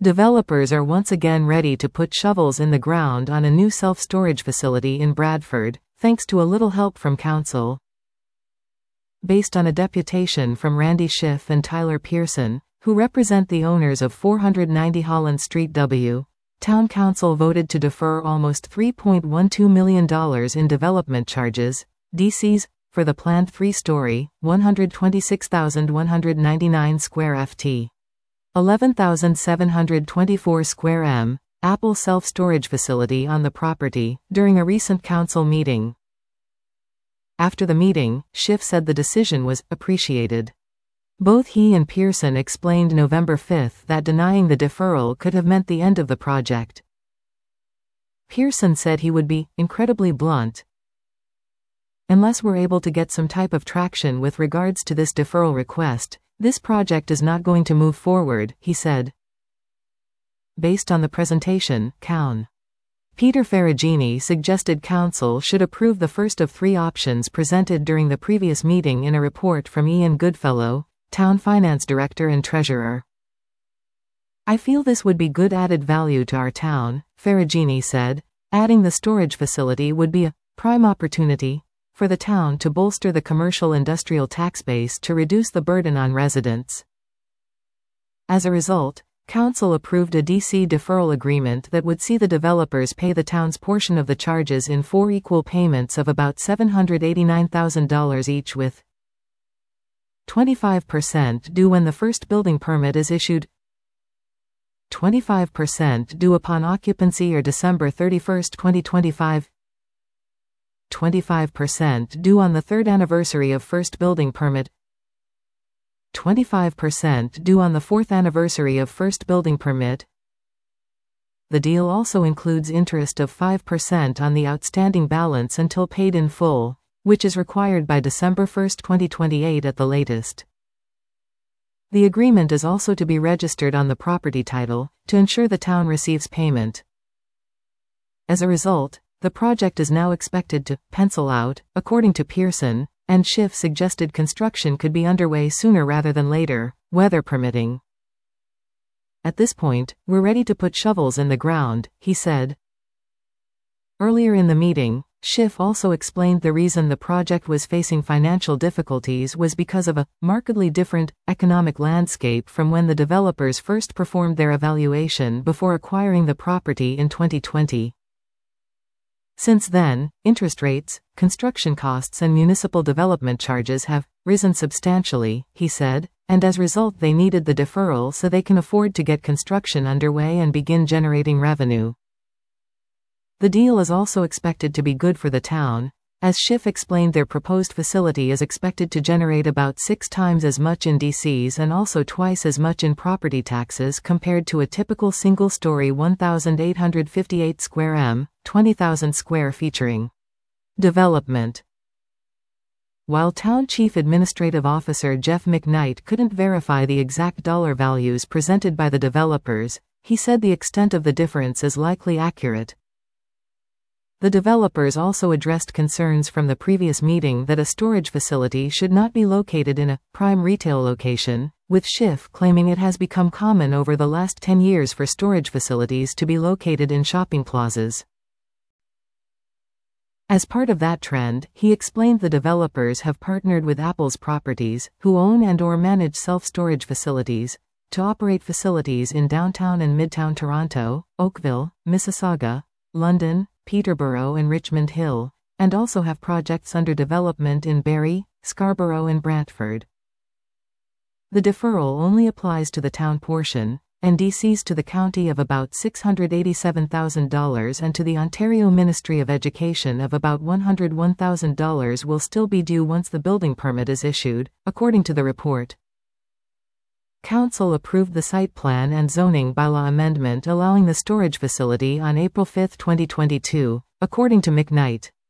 Developers are once again ready to put shovels in the ground on a new self-storage facility in Bradford, thanks to a little help from council. Based on a deputation from Randy Schiff and Tyler Pearson, who represent the owners of 490 Holland Street W, Town Council voted to defer almost $3.12 million in development charges, DCs, for the planned three-story, 126,199 square ft. 11,724 square m, Apple self-storage facility on the property, during a recent council meeting. After the meeting, Schiff said the decision was appreciated. Both he and Pearson explained November 5 that denying the deferral could have meant the end of the project. Pearson said he would be incredibly blunt. Unless we're able to get some type of traction with regards to this deferral request, this project is not going to move forward, he said. Based on the presentation, Coun. Peter Ferragini suggested council should approve the first of three options presented during the previous meeting in a report from Ian Goodfellow, Town Finance Director and Treasurer. I feel this would be good added value to our town, Ferragini said. Adding the storage facility would be a prime opportunity for the town to bolster the commercial industrial tax base to reduce the burden on residents. As a result, council approved a DC deferral agreement that would see the developers pay the town's portion of the charges in 4 equal payments of about $789,000 each, with 25% due when the first building permit is issued, 25% due upon occupancy or December 31, 2025, 25% due on the third anniversary of first building permit, 25% due on the fourth anniversary of first building permit. The deal also includes interest of 5% on the outstanding balance until paid in full, which is required by December 1, 2028 at the latest. The agreement is also to be registered on the property title, to ensure the town receives payment. As a result, the project is now expected to pencil out, according to Pearson, and Schiff suggested construction could be underway sooner rather than later, weather permitting. At this point, we're ready to put shovels in the ground, he said. Earlier in the meeting, Schiff also explained the reason the project was facing financial difficulties was because of a markedly different economic landscape from when the developers first performed their evaluation before acquiring the property in 2020. Since then, interest rates, construction costs and municipal development charges have risen substantially, he said, and as a result they needed the deferral so they can afford to get construction underway and begin generating revenue. The deal is also expected to be good for the town. As Schiff explained, their proposed facility is expected to generate about 6 times as much in DCs and also twice as much in property taxes compared to a typical single-story 1,858 square m, 20,000 square featuring development. While Town Chief Administrative Officer Jeff McKnight couldn't verify the exact dollar values presented by the developers, he said the extent of the difference is likely accurate. The developers also addressed concerns from the previous meeting that a storage facility should not be located in a prime retail location, with Schiff claiming it has become common over the last 10 years for storage facilities to be located in shopping plazas. As part of that trend, he explained the developers have partnered with Apple's Properties, who own and/or manage self-storage facilities, to operate facilities in downtown and midtown Toronto, Oakville, Mississauga, London, Peterborough and Richmond Hill, and also have projects under development in Barrie, Scarborough and Brantford. The deferral only applies to the town portion, and DCs to the county of about $687,000 and to the Ontario Ministry of Education of about $101,000 will still be due once the building permit is issued, according to the report. Council approved the site plan and zoning bylaw amendment allowing the storage facility on April 5, 2022, according to McKnight.